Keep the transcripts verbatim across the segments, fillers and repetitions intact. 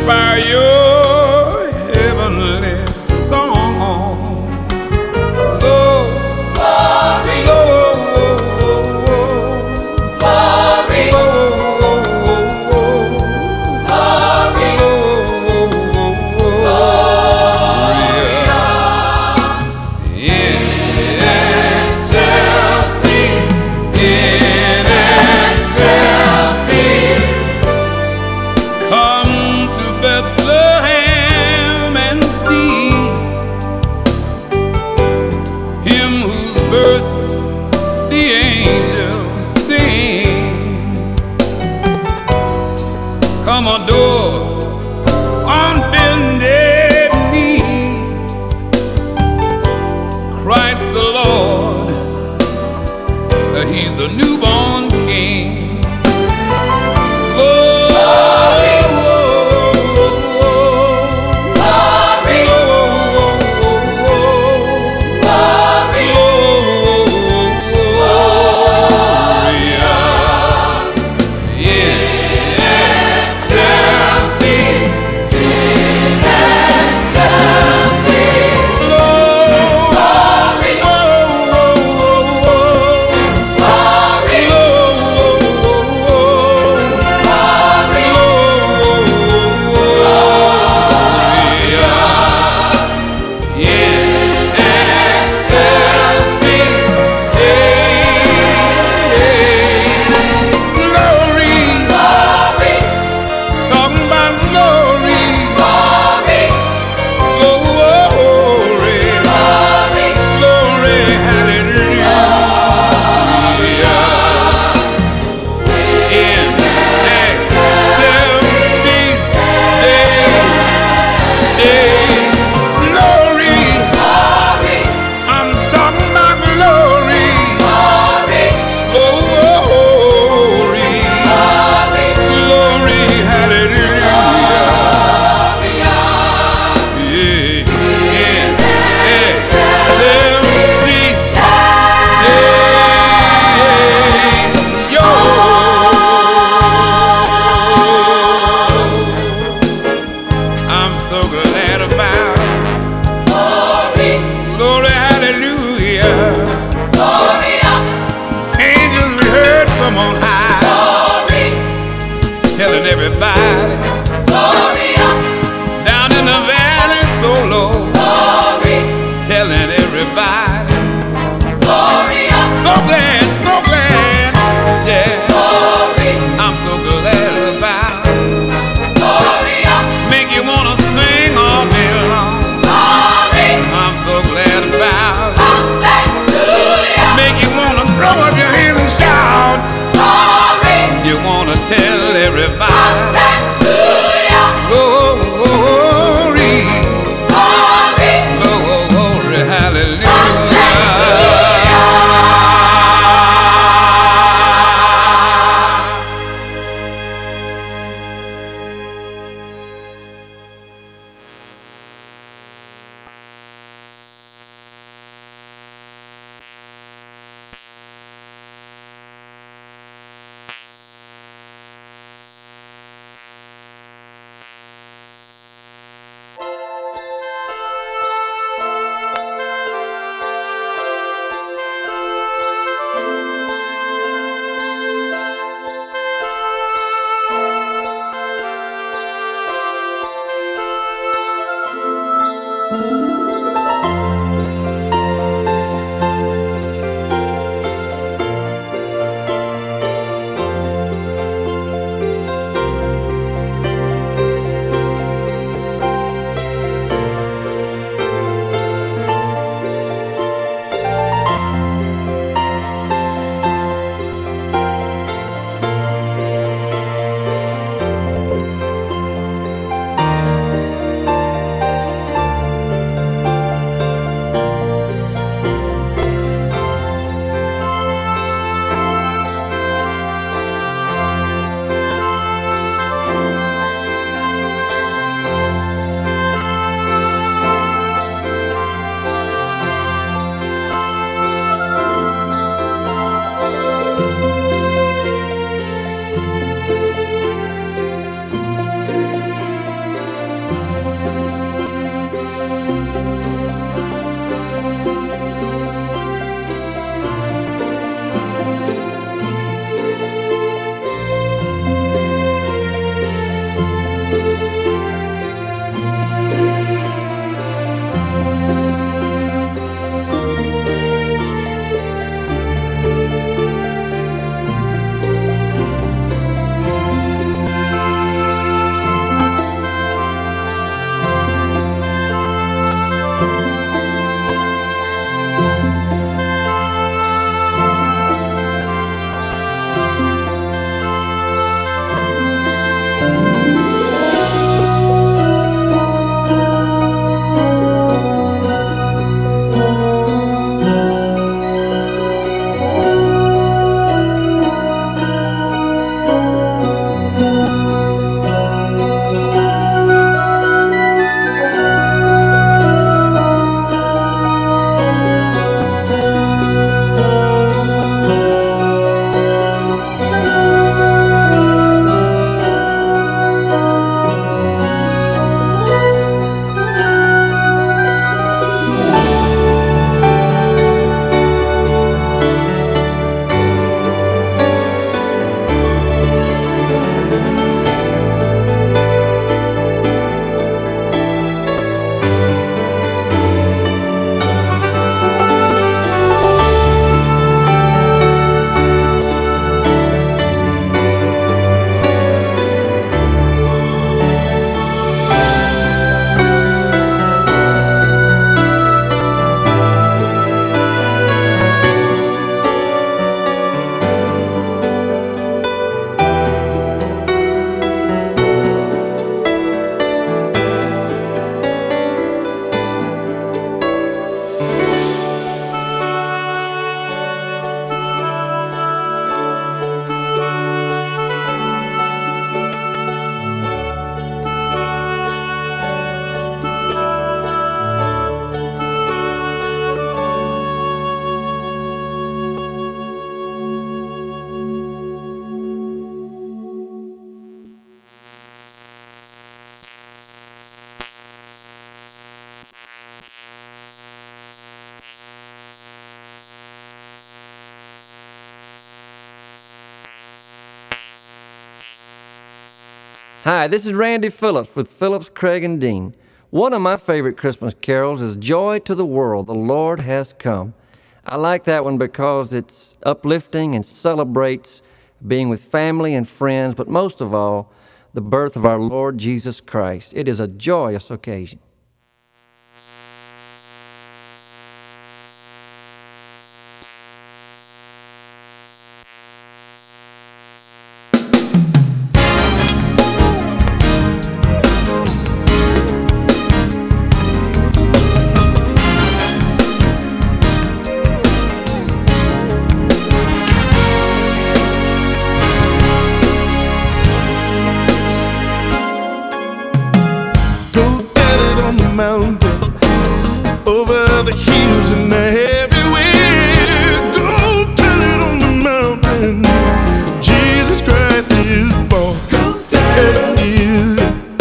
by your heavenly song. Lord, Glory, Lord, glory, glory, in excelsis, in excelsis. Come to Bethlehem and see him whose birth the angels sing. Come adore on bended knees Christ the Lord, he's a newborn king. glory, I'm so glad about glory, glory, hallelujah. Gloria, Angels we heard from on high, glory, telling everybody Gloria, down in the valley so low, glory, telling everybody Gloria, so glad, so glad, yeah. glory, I'm so glad about Gloria, make you wanna sing all day long. glory, I'm so glad about hallelujah, make you wanna throw up your hands and shout. glory, You wanna tell everybody hallelujah. Hi, this is Randy Phillips with Phillips, Craig, and Dean. One of my favorite Christmas carols is Joy to the World, the Lord Has Come. I like that one because it's uplifting and celebrates being with family and friends, but most of all, the birth of our Lord Jesus Christ. It is a joyous occasion. Go get it on the mountain, over the hills and everywhere. Go tell it on the mountain, Jesus Christ is born. Go tell it.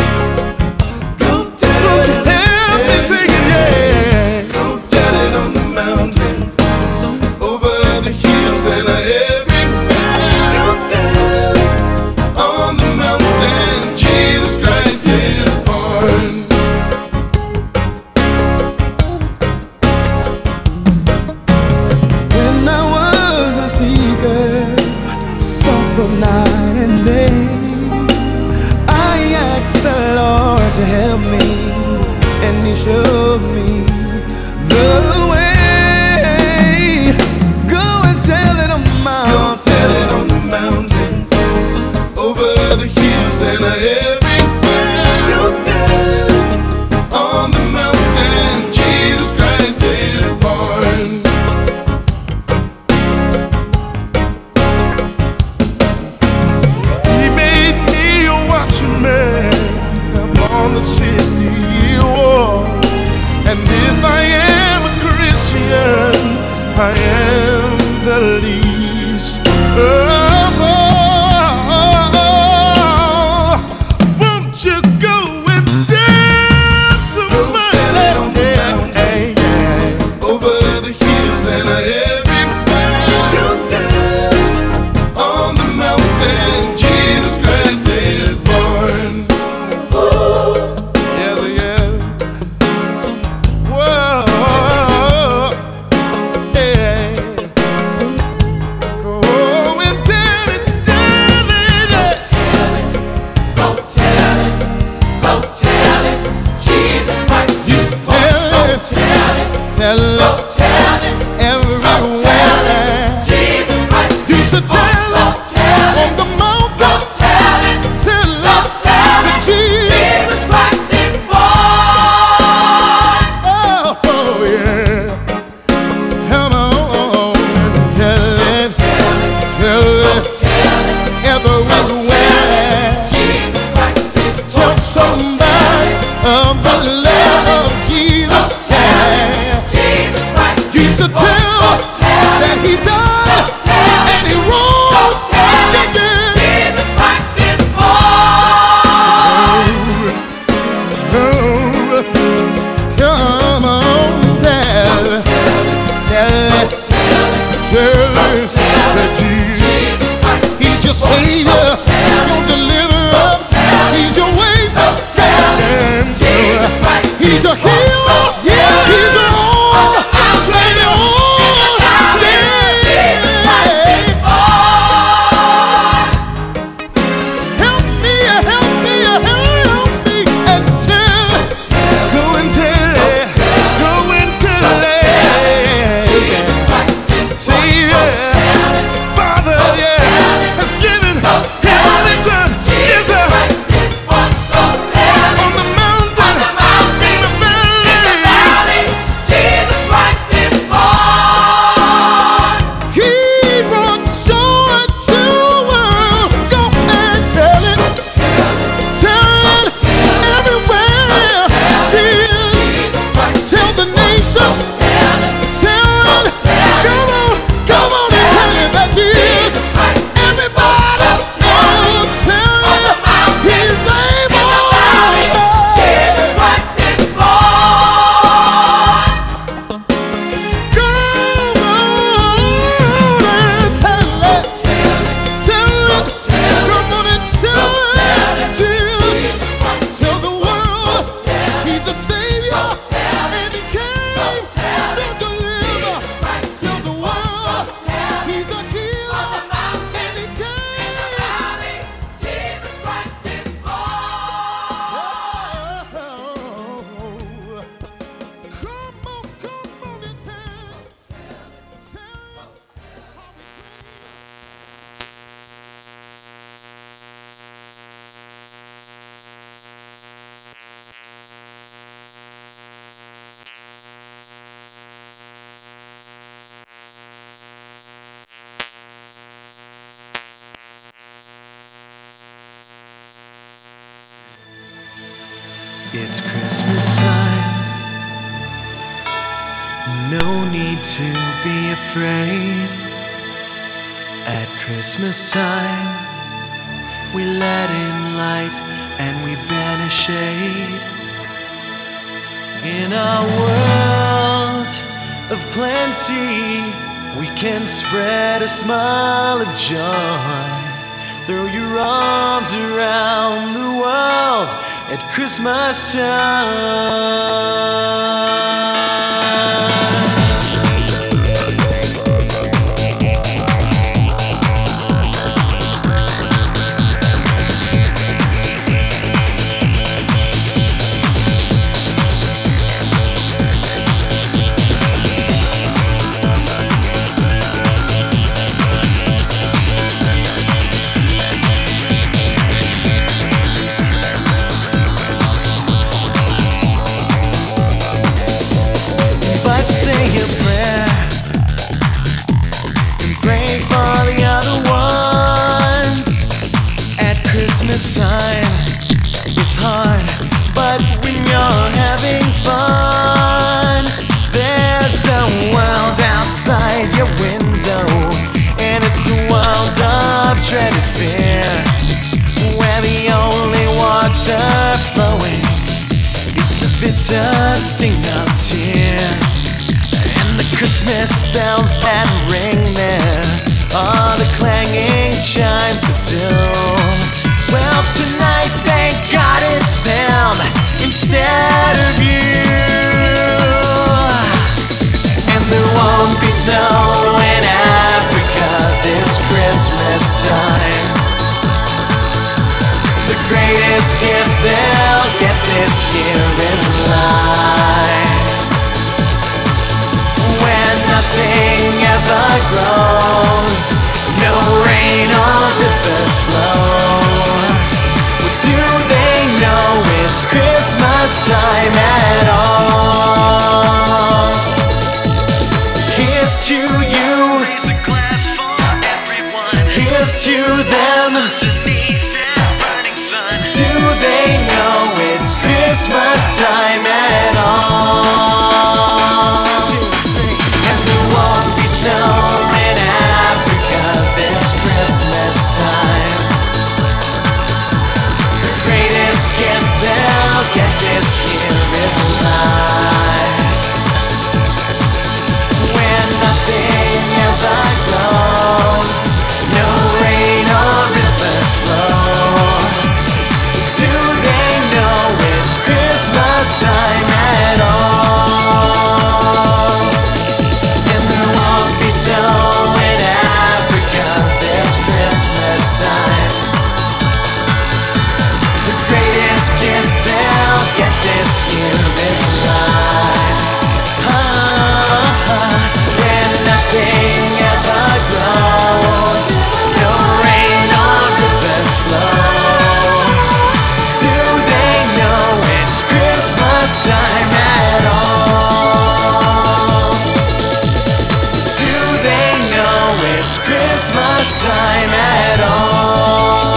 Go tell it. Won't you help me sing it, yeah? Go tell it on the mountain, over the hills and everywhere. Go tell it on the mountain, Jesus Christ is born. When I was a seeker, suffer night and day, I asked the Lord to help me, and He showed me the way. Go and tell it on the mountain. Go tell it on the mountain, over the hills and everywhere. Go tell it on the mountain, Jesus Christ is born. He made me a watchman upon the city wall, and if I am a Christian, I am the least of all. Won't you go and dance somebody? Hey, yeah. Over the hills and everywhere. Go down on the mountain, Jesus Christ is born. Yes, yes. Whoa, yeah. Go and It's Christmas time. No need to be afraid. At Christmas time, we let in light and we banish shade. In a world of plenty, we can spread a smile of joy. Throw your arms around the world at Christmas time. Christmas time, it's hard, but when you're having fun, there's a world outside your window, and it's a world of dreaded fear, where the only water flowing is the bitter sting of tears, and the Christmas bells that ring there are the clanging chimes of doom. Well, tonight, thank God it's them instead of you. And there won't be snow in Africa this Christmas time. The greatest gift they'll get this year is life. Where nothing ever grows, no rain or rivers flow. Do they know it's Christmas time at all? Here's to you. Raise a glass for everyone. Here's to them. Underneath that burning sun. Do they know it's Christmas time at all? And there won't be snow in Africa this Christmas time. Greatest gift they'll get this year is life. Where nothing ever grows, no rain or rivers flow. Do they know it's Christmas time at all? And there won't be snow in Africa this Christmas time. Greatest gift they'll get this year is life. Ah, where nothing ever grows, no rain or rivers flow. Do they know it's Christmas time at all? Do they know it's Christmas time at all?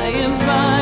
I am fine.